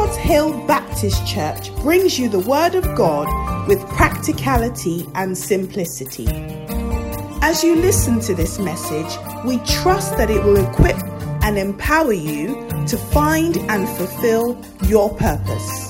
Lord's Hill Baptist Church brings you the Word of God with practicality and simplicity. As you listen to this message, we trust that it will equip and empower you to find and fulfill your purpose.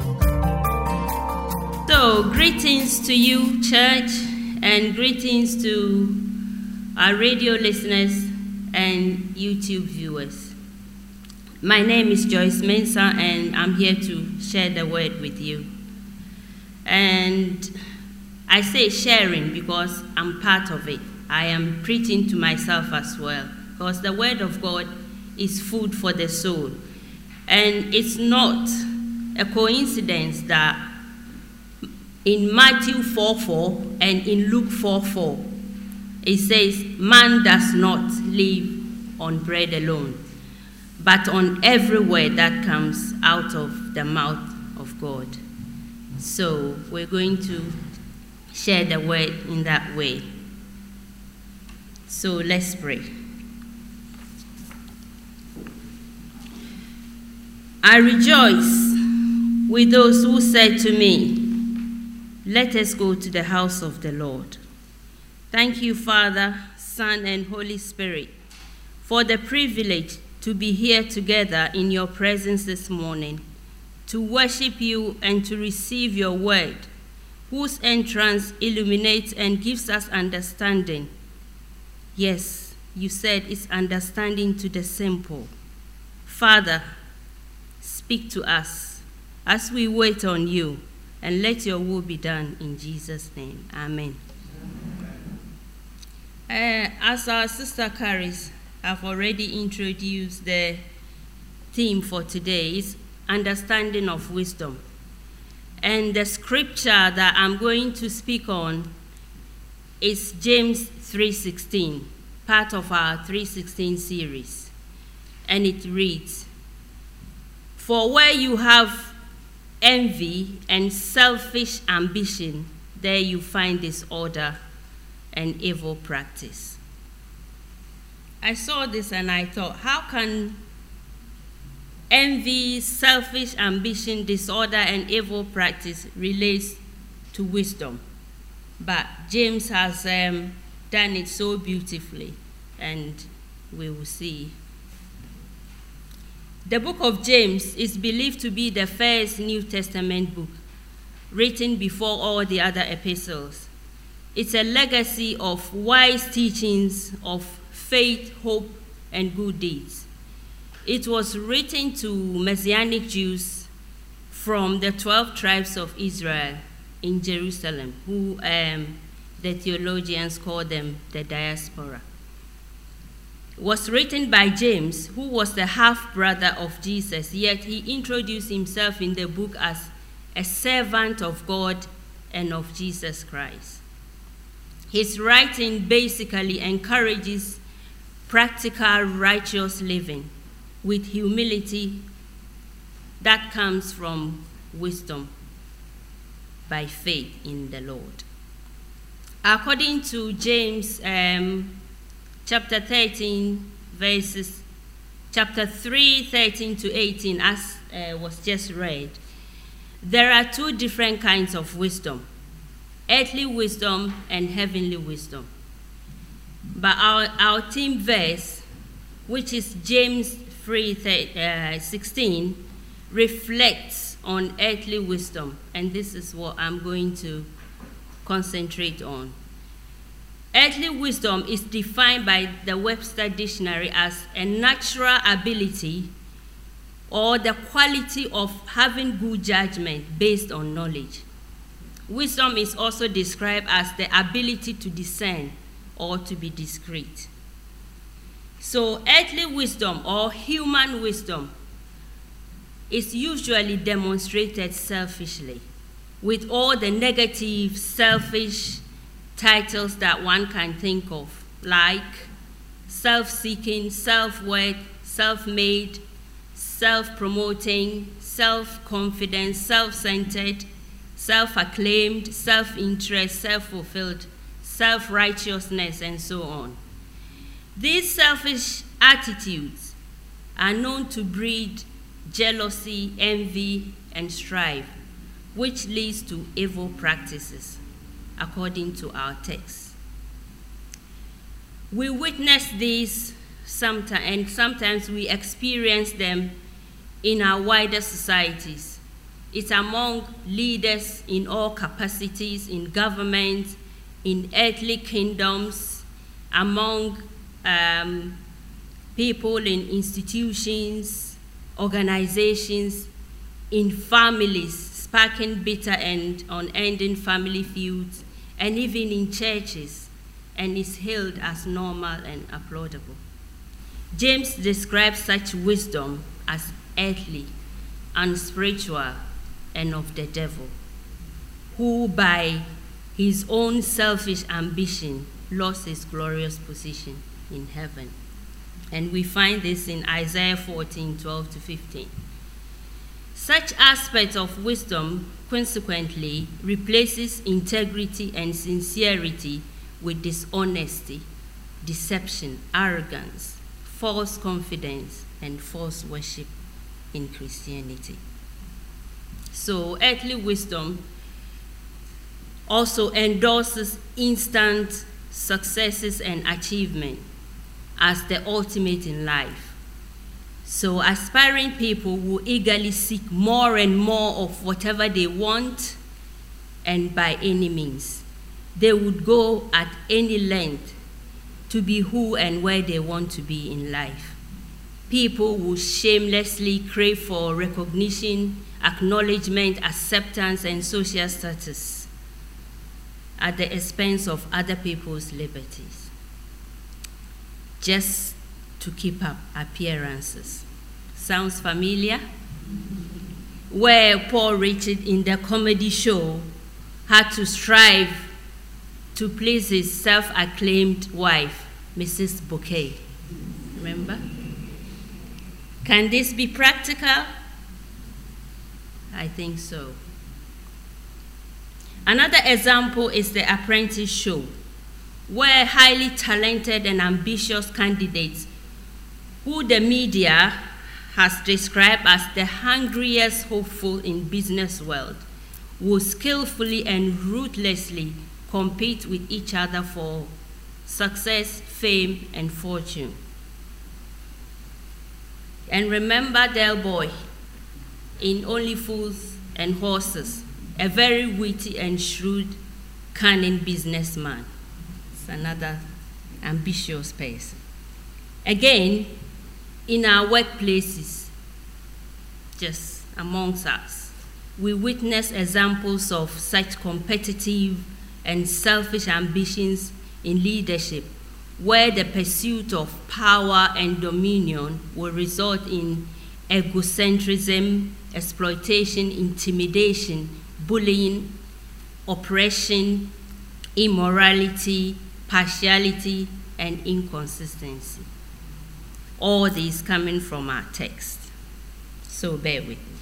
So, greetings to you, church, and greetings to our radio listeners and YouTube viewers. My name is Joyce Mensah, and I'm here to share the word with you. And I say sharing because I'm part of it. I am preaching to myself as well, because the word of God is food for the soul. And it's not a coincidence that in Matthew 4:4 and in Luke 4:4, it says, man does not live on bread alone, but on every word that comes out of the mouth of God. So we're going to share the word in that way. So let's pray. I rejoice with those who said to me, let us go to the house of the Lord. Thank you, Father, Son, and Holy Spirit, for the privilege to be here together in your presence this morning, to worship you and to receive your word, whose entrance illuminates and gives us understanding. Yes, you said it's understanding to the simple. Father, speak to us as we wait on you, and let your will be done in Jesus' name. Amen. As our sister Caris have already introduced, the theme for today is understanding of wisdom. And the scripture that I'm going to speak on is James 3:16, part of our 3:16 series. And it reads, for where you have envy and selfish ambition, there you find disorder and evil practice. I saw this and I thought, how can envy, selfish ambition, disorder, and evil practice relate to wisdom? But James has done it so beautifully, and we will see. The book of James is believed to be the first New Testament book written before all the other epistles. It's a legacy of wise teachings of faith, hope, and good deeds. It was written to Messianic Jews from the 12 tribes of Israel in Jerusalem, who the theologians call them the diaspora. It was written by James, who was the half-brother of Jesus, yet he introduced himself in the book as a servant of God and of Jesus Christ. His writing basically encourages practical, righteous living with humility that comes from wisdom by faith in the Lord. According to James chapter 13, chapter 3, 13 to 18, as was just read, there are two different kinds of wisdom, earthly wisdom and heavenly wisdom. But our theme verse, which is James 3:16, reflects on earthly wisdom, and this is what I'm going to concentrate on. Earthly wisdom is defined by the Webster Dictionary as a natural ability or the quality of having good judgment based on knowledge. Wisdom is also described as the ability to discern or to be discreet. So earthly wisdom or human wisdom is usually demonstrated selfishly, with all the negative, selfish titles that one can think of, like self-seeking, self-worth, self-made, self-promoting, self-confident, self-centered, self-acclaimed, self-interest, self-fulfilled, self-righteousness, and so on. These selfish attitudes are known to breed jealousy, envy, and strife, which leads to evil practices, according to our text. We witness these sometimes, and sometimes we experience them in our wider societies. It's among leaders in all capacities, in government, in earthly kingdoms, among people in institutions, organizations, in families, sparking bitter and unending family feuds, and even in churches, and is hailed as normal and applaudable. James describes such wisdom as earthly, unspiritual, and of the devil, who by his own selfish ambition lost his glorious position in heaven. And we find this in Isaiah 14:12-15. Such aspects of wisdom, consequently, replaces integrity and sincerity with dishonesty, deception, arrogance, false confidence, and false worship in Christianity. So earthly wisdom also endorses instant successes and achievement as the ultimate in life. So aspiring people will eagerly seek more and more of whatever they want, and by any means. They would go at any length to be who and where they want to be in life. People will shamelessly crave for recognition, acknowledgement, acceptance, and social status at the expense of other people's liberties, just to keep up appearances. Sounds familiar? Where Paul Richard in the comedy show had to strive to please his self-acclaimed wife, Mrs. Bouquet. Remember? Can this be practical? I think so. Another example is the Apprentice show, where highly talented and ambitious candidates who the media has described as the hungriest hopeful in business world will skillfully and ruthlessly compete with each other for success, fame, and fortune. And remember Del Boy in Only Fools and Horses, a very witty and shrewd, cunning businessman. It's another ambitious person. Again, in our workplaces, just amongst us, we witness examples of such competitive and selfish ambitions in leadership, where the pursuit of power and dominion will result in egocentrism, exploitation, intimidation, bullying, oppression, immorality, partiality, and inconsistency. All these coming from our text. So bear with me.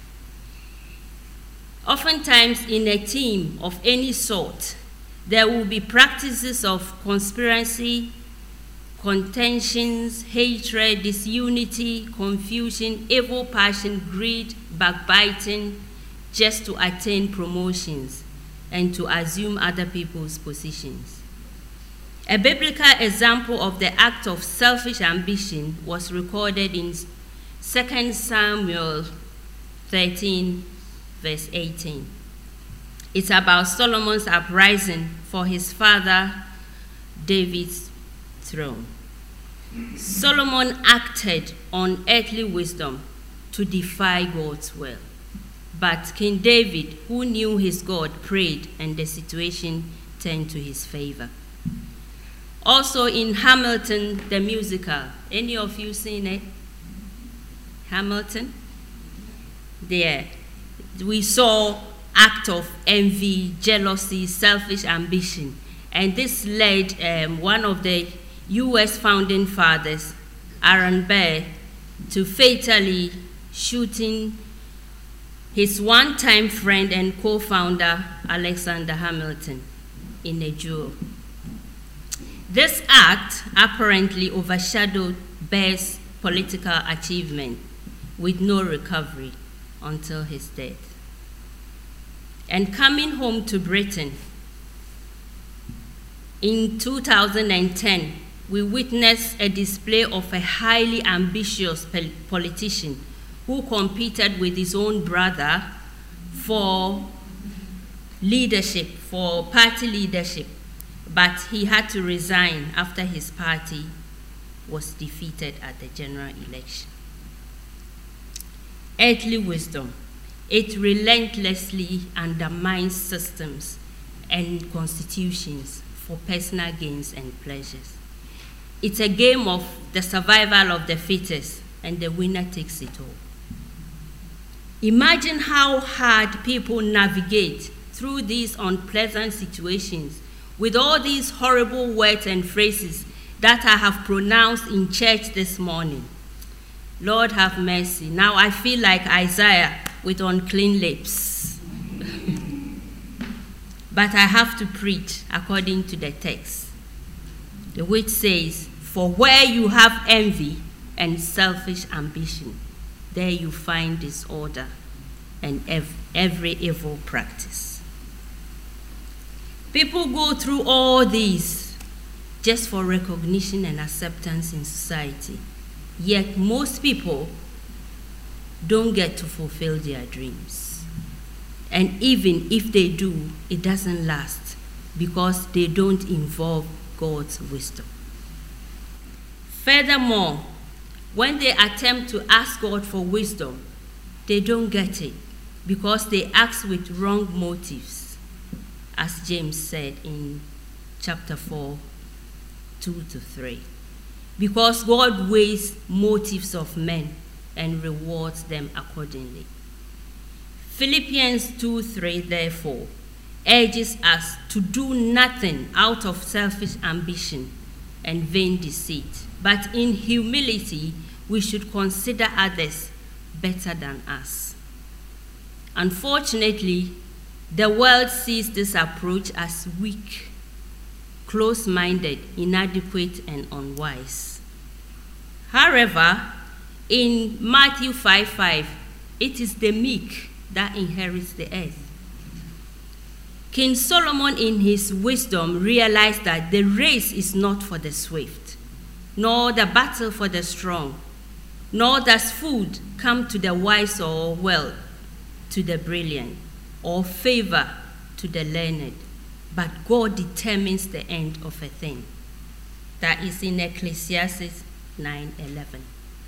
Oftentimes in a team of any sort, there will be practices of conspiracy, contentions, hatred, disunity, confusion, evil passion, greed, backbiting, just to attain promotions and to assume other people's positions. A biblical example of the act of selfish ambition was recorded in 2 Samuel 13, verse 18. It's about Solomon's uprising for his father David's throne. Solomon acted on earthly wisdom to defy God's will. But King David, who knew his God, prayed, and the situation turned to his favor. Also in Hamilton, the musical. Any of you seen it? Hamilton? There. We saw act of envy, jealousy, selfish ambition. And this led one of the U.S. founding fathers, Aaron Burr, to fatally shooting his one-time friend and co-founder, Alexander Hamilton, in a duel. This act apparently overshadowed Burr's political achievement, with no recovery until his death. And coming home to Britain, in 2010, we witnessed a display of a highly ambitious politician who competed with his own brother for leadership, for party leadership, but he had to resign after his party was defeated at the general election. Earthly wisdom, it relentlessly undermines systems and constitutions for personal gains and pleasures. It's a game of the survival of the fittest, and the winner takes it all. Imagine how hard people navigate through these unpleasant situations with all these horrible words and phrases that I have pronounced in church this morning. Lord have mercy. Now I feel like Isaiah with unclean lips. But I have to preach according to the text, which says, "For where you have envy and selfish ambition, there you find disorder and every evil practice." People go through all these just for recognition and acceptance in society. Yet most people don't get to fulfill their dreams. And even if they do, it doesn't last because they don't involve God's wisdom. Furthermore, when they attempt to ask God for wisdom, they don't get it because they ask with wrong motives, as James said in chapter 4, 2-3. Because God weighs motives of men and rewards them accordingly. Philippians 2:3, therefore, urges us to do nothing out of selfish ambition and vain deceit, but in humility we should consider others better than us. Unfortunately, the world sees this approach as weak, close-minded, inadequate, and unwise. However, in Matthew 5:5, it is the meek that inherits the earth. King Solomon, in his wisdom, realized that the race is not for the swift, nor the battle for the strong, nor does food come to the wise or wealth to the brilliant, or favor to the learned, but God determines the end of a thing. That is in Ecclesiastes 9:11.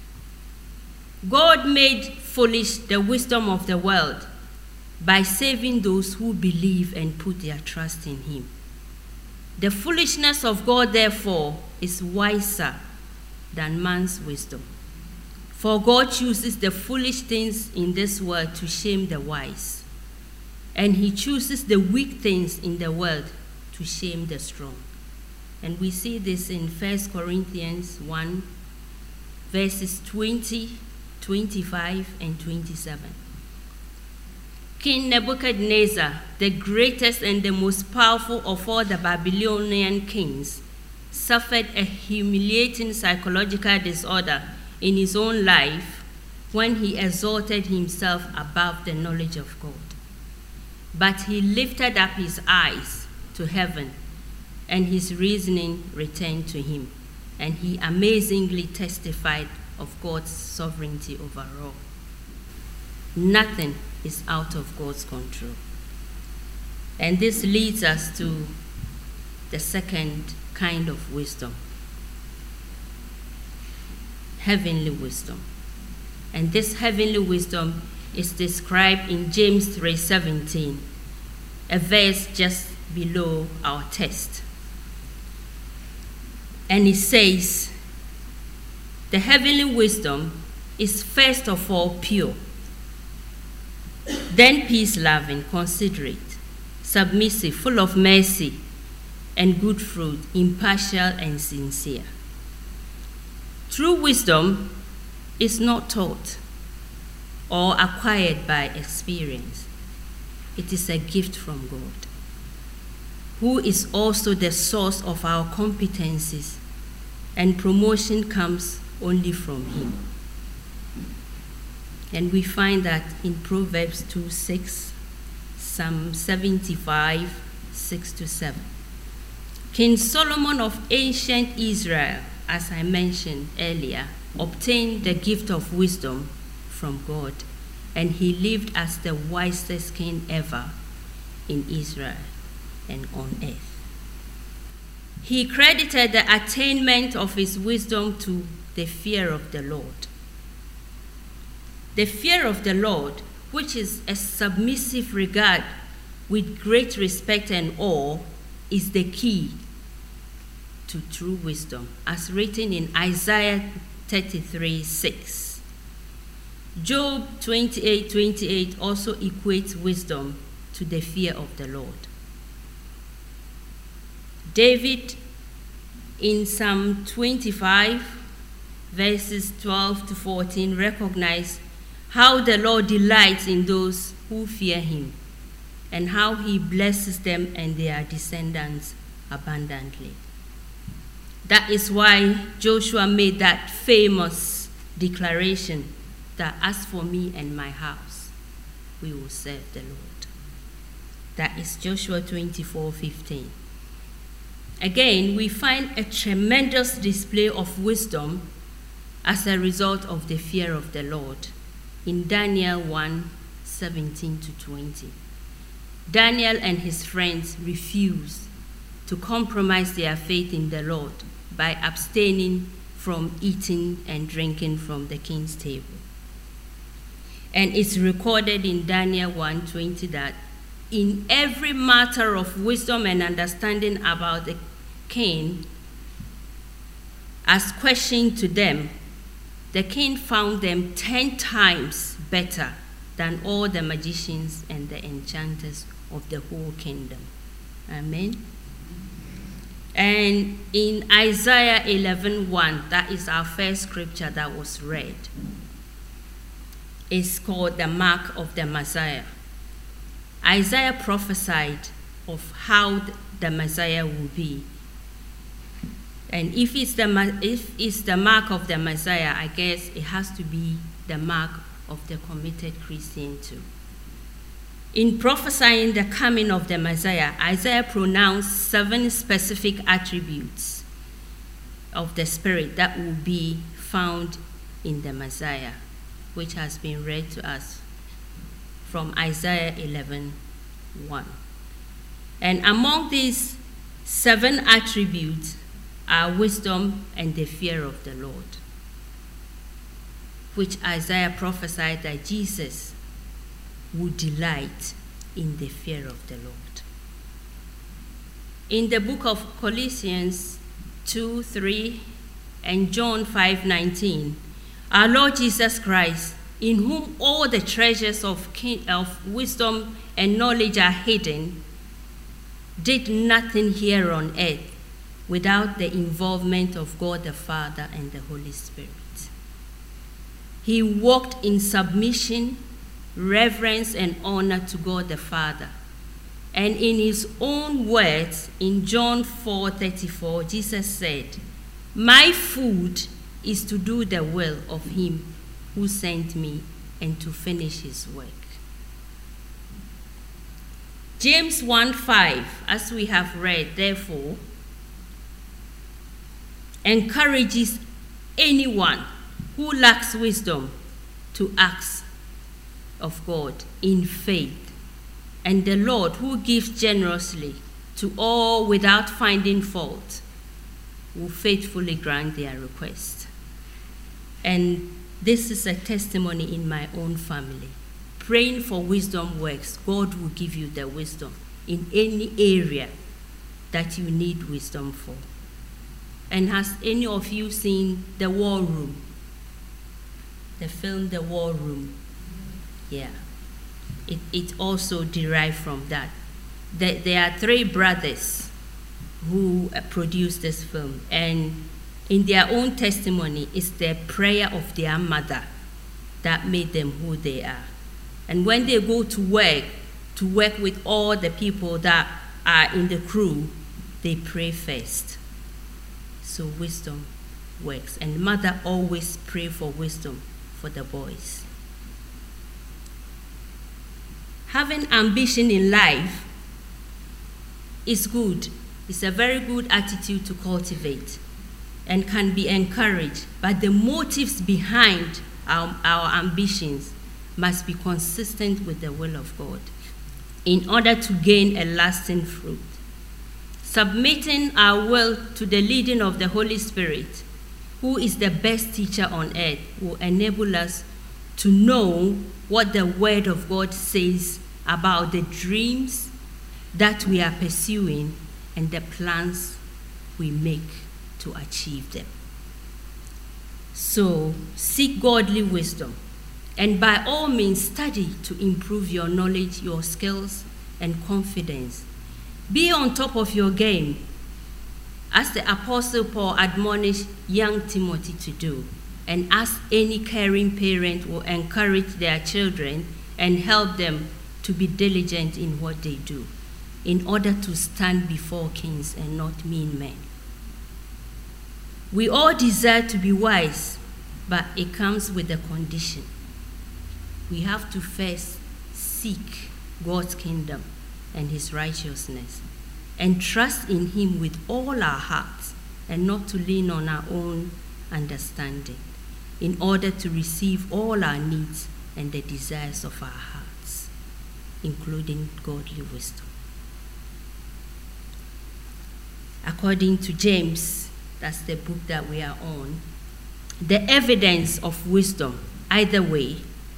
God made foolish the wisdom of the world by saving those who believe and put their trust in him. The foolishness of God, therefore, is wiser than man's wisdom. For God chooses the foolish things in this world to shame the wise, and he chooses the weak things in the world to shame the strong. And we see this in 1 Corinthians 1, verses 20, 25, and 27. King Nebuchadnezzar, the greatest and the most powerful of all the Babylonian kings, suffered a humiliating psychological disorder in his own life when he exalted himself above the knowledge of God. But he lifted up his eyes to heaven, and his reasoning returned to him, and he amazingly testified of God's sovereignty over all. Nothing is out of God's control. And this leads us to the second kind of wisdom, heavenly wisdom. And this heavenly wisdom is described in James 3:17, a verse just below our text. And it says, the heavenly wisdom is first of all pure, then peace-loving, considerate, submissive, full of mercy and good fruit, impartial and sincere. True wisdom is not taught or acquired by experience. It is a gift from God, who is also the source of our competencies, and promotion comes only from him. And we find that in Proverbs 2:6, Psalm 75, 6-7. King Solomon of ancient Israel, as I mentioned earlier, obtained the gift of wisdom from God, and he lived as the wisest king ever in Israel and on earth. He credited the attainment of his wisdom to the fear of the Lord. The fear of the Lord, which is a submissive regard with great respect and awe, is the key to true wisdom, as written in Isaiah 33:6. Job 28:28 also equates wisdom to the fear of the Lord. David, in Psalm 25, verses 12-14, recognized how the Lord delights in those who fear him, and how he blesses them and their descendants abundantly. That is why Joshua made that famous declaration that, as for me and my house, we will serve the Lord. That is Joshua 24:15. Again, we find a tremendous display of wisdom as a result of the fear of the Lord in Daniel 1:17-20. Daniel and his friends refused to compromise their faith in the Lord by abstaining from eating and drinking from the king's table. And it's recorded in Daniel 1:20 that in every matter of wisdom and understanding about the king, as questioned to them, the king found them 10 times better than all the magicians and the enchanters of the whole kingdom. Amen. And in Isaiah 11:1, that is our first scripture that was read, it's called the mark of the Messiah. Isaiah prophesied of how the Messiah will be. And if it's the mark of the Messiah, I guess it has to be the mark of the committed Christian too. In prophesying the coming of the Messiah, Isaiah pronounced 7 specific attributes of the Spirit that will be found in the Messiah, which has been read to us from Isaiah 11:1. And among these 7 attributes are wisdom and the fear of the Lord, which Isaiah prophesied that Jesus would delight in the fear of the Lord. In the book of Colossians 2:3 and John 5:19, our Lord Jesus Christ, in whom all the treasures of wisdom and knowledge are hidden, did nothing here on earth without the involvement of God the Father and the Holy Spirit. He walked in submission, reverence, and honor to God the Father. And in his own words, in John 4:34, Jesus said, "My food is to do the will of him who sent me and to finish his work." James 1:5, as we have read, therefore, encourages anyone who lacks wisdom to ask of God in faith, and the Lord, who gives generously to all without finding fault, will faithfully grant their request. And this is a testimony in my own family. Praying for wisdom works. God will give you the wisdom in any area that you need wisdom for. And has any of you seen The War Room? The film The War Room? Yeah. It also derived from that. There are 3 brothers who produced this film, and in their own testimony, it's the prayer of their mother that made them who they are. And when they go to work with all the people that are in the crew, they pray first. So wisdom works. And mother always pray for wisdom for the boys. Having ambition in life is good. It's a very good attitude to cultivate and can be encouraged, but the motives behind our ambitions must be consistent with the will of God in order to gain a lasting fruit. Submitting our will to the leading of the Holy Spirit, who is the best teacher on earth, will enable us to know what the Word of God says about the dreams that we are pursuing and the plans we make to achieve them. So, seek godly wisdom, and by all means study to improve your knowledge, your skills, and confidence. Be on top of your game, as the Apostle Paul admonished young Timothy to do, and as any caring parent will encourage their children and help them to be diligent in what they do, in order to stand before kings and not mean men. We all desire to be wise, but it comes with a condition. We have to first seek God's kingdom and his righteousness, and trust in him with all our hearts, and not to lean on our own understanding, in order to receive all our needs and the desires of our hearts, including godly wisdom. According to James, that's the book that we are on, the evidence of wisdom, either way,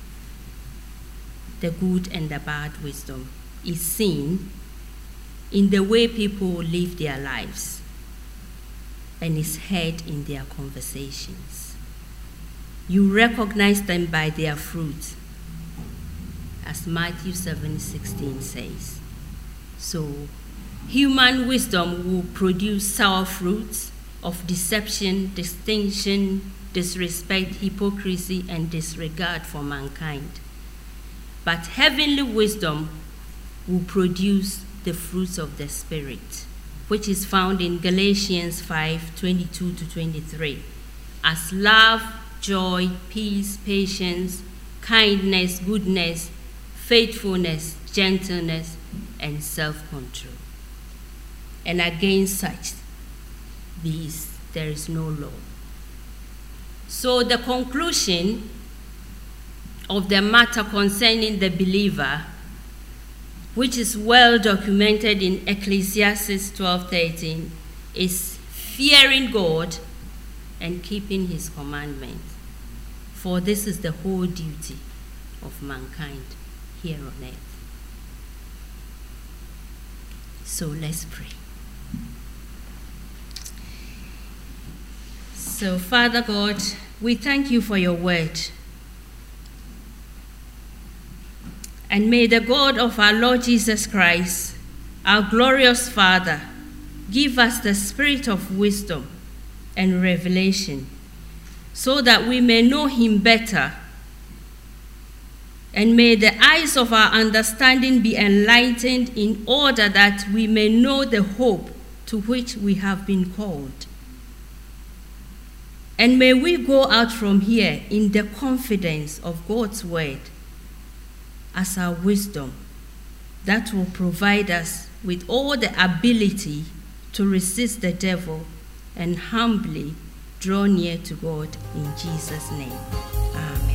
the good and the bad wisdom, is seen in the way people live their lives and is heard in their conversations. You recognize them by their fruit, as Matthew 7:16 says. So, human wisdom will produce sour fruits of deception, distinction, disrespect, hypocrisy, and disregard for mankind. But heavenly wisdom will produce the fruits of the Spirit, which is found in Galatians 5:22-23, as love, joy, peace, patience, kindness, goodness, faithfulness, gentleness, and self-control. And against such, there is no law. So the conclusion of the matter concerning the believer, which is well documented in Ecclesiastes 12:13, is fearing God and keeping his commandments. For this is the whole duty of mankind here on earth. So let's pray. So, Father God, we thank you for your word. And may the God of our Lord Jesus Christ, our glorious Father, give us the spirit of wisdom and revelation, so that we may know him better. And may the eyes of our understanding be enlightened, in order that we may know the hope to which we have been called. And may we go out from here in the confidence of God's word as our wisdom, that will provide us with all the ability to resist the devil and humbly draw near to God in Jesus' name. Amen.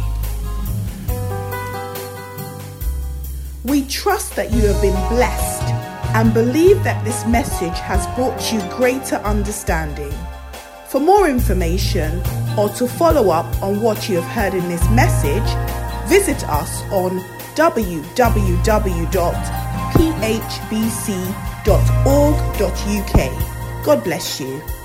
We trust that you have been blessed and believe that this message has brought you greater understanding. For more information or to follow up on what you have heard in this message, visit us on www.phbc.org.uk. God bless you.